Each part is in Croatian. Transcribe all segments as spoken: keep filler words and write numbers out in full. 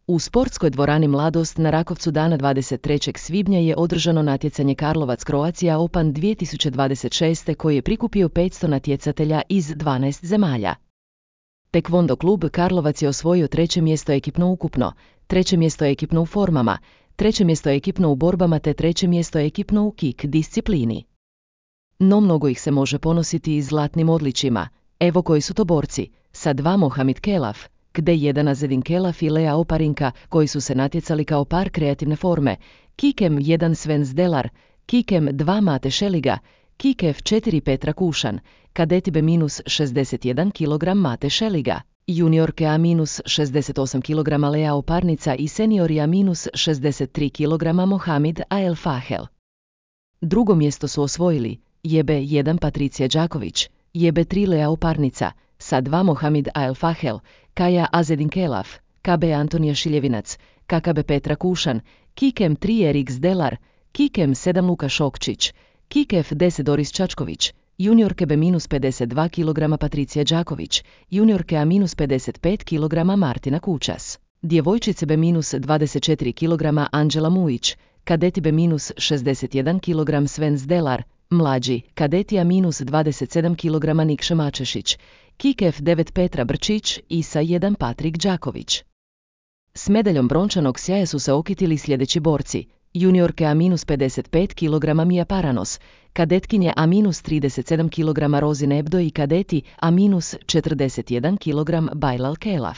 U sportskoj dvorani Mladost na Rakovcu dana dvadeset trećeg svibnja je održano natjecanje Karlovac Croatia Open dvije tisuće dvadeset šest koji je prikupio petsto natjecatelja iz dvanaest zemalja. Tekvondo klub Karlovac je osvojio treće mjesto ekipno ukupno, treće mjesto ekipno u formama, treće mjesto ekipno u borbama te treće mjesto ekipno u kick disciplini. No mnogo ih se može ponositi i zlatnim odličjima. Evo koji su to borci: sa dva Mohamed Kelaf, gde jedan Azedin Kelaf i Lea Oparinka koji su se natjecali kao par kreativne forme, Kikem jedan Sven Zdelar, Kikem dva Mate Šeliga, Kikef četiri Petra Kušan, kadeti B minus šezdeset jedan kilogram Mate Šeliga, juniorke A minus šezdeset osam kilograma Lea Oparnica i seniori A minus šezdeset tri kilograma Mohamed Ael Fahel. Drugo mjesto su osvojili J B jedan Patricija Đaković, J B tri Lea Oparnica, sa dva Mohamed Ael Fahel, Kaja Azedin Kelaf, K B Antonija Šiljevinac, K K B Petra Kušan, Kikem tri Erik Zdelar, Kikem sedam Luka Šokčić, Kikef deset Doris Čačković, juniorke B minus pedeset dva kilograma Patricija Đaković, juniorke A minus pedeset pet kilograma Martina Kučas, djevojčice B minus dvadeset četiri kilograma Anđela Mujić, kadeti B minus šezdeset jedan kilogram Sven Zdelar, mlađi, kadeti A minus dvadeset sedam kilograma Nikša Mačešić, Kikef devet Petra Brčić i sa jedan Patrik Đaković. S medaljom brončanog sjaja su se okitili sljedeći borci: juniorke A minus pedeset pet kilograma Mija Paranos, kadetkinje A minus trideset sedam kilograma Rozine Ebdo i kadeti A minus četrdeset jedan kilogram Bajlal Kelaf.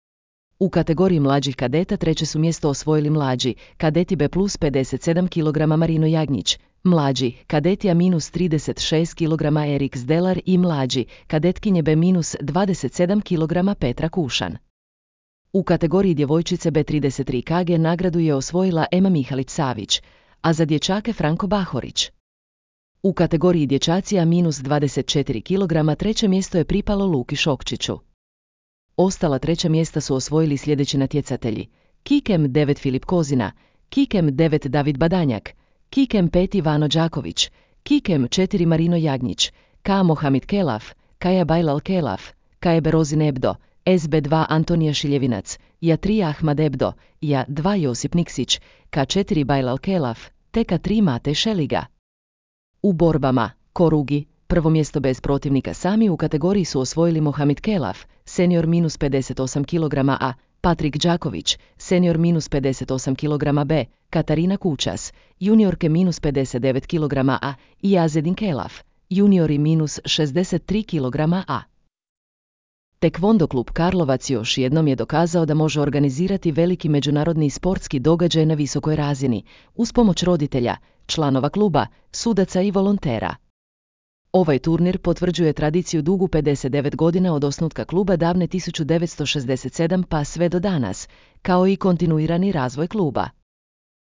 U kategoriji mlađih kadeta treće su mjesto osvojili mlađi, kadeti B plus pedeset sedam kilograma Marino Jagnjić, mlađi, kadeti A minus trideset šest kilograma Erik Zdelar i mlađi, kadetkinje B minus dvadeset sedam kilograma Petra Kušan. U kategoriji djevojčice B trideset tri kilograma nagradu je osvojila Ema Mihalić-Savić, a za dječake Franko Bahorić. U kategoriji dječaci A minus dvadeset četiri kilograma treće mjesto je pripalo Luki Šokčiću. Ostala treća mjesta su osvojili sljedeći natjecatelji: Kikem devet Filip Kozina, Kikem devet David Badanjak, Kikem pet Ivano Đaković, Kikem četiri Marino Jagnjić, K Mohamed Kelaf, Kaja Bajlal Kelaf, K B Rozine Ebdo, S B dva Antonija Šiljevinac, Ja tri Ahmad Ebdo, Ja dva Josip Niksić, K četiri Bajlal Kelaf, te K tri Mate Šeliga. U borbama Korugi prvo mjesto bez protivnika sami u kategoriji su osvojili Mohamed Kelaf, senior minus pedeset osam kilograma A, Patrik Đaković, senior minus pedeset osam kilograma B, Katarina Kučas, juniorke minus pedeset devet kilograma A i Azedin Kelaf, juniori minus šezdeset tri kilograma A. Tekvondo klub Karlovac još jednom je dokazao da može organizirati veliki međunarodni sportski događaj na visokoj razini, uz pomoć roditelja, članova kluba, sudaca i volontera. Ovaj turnir potvrđuje tradiciju dugu pedeset devet godina od osnutka kluba davne tisuću devetsto šezdeset sedam pa sve do danas, kao i kontinuirani razvoj kluba.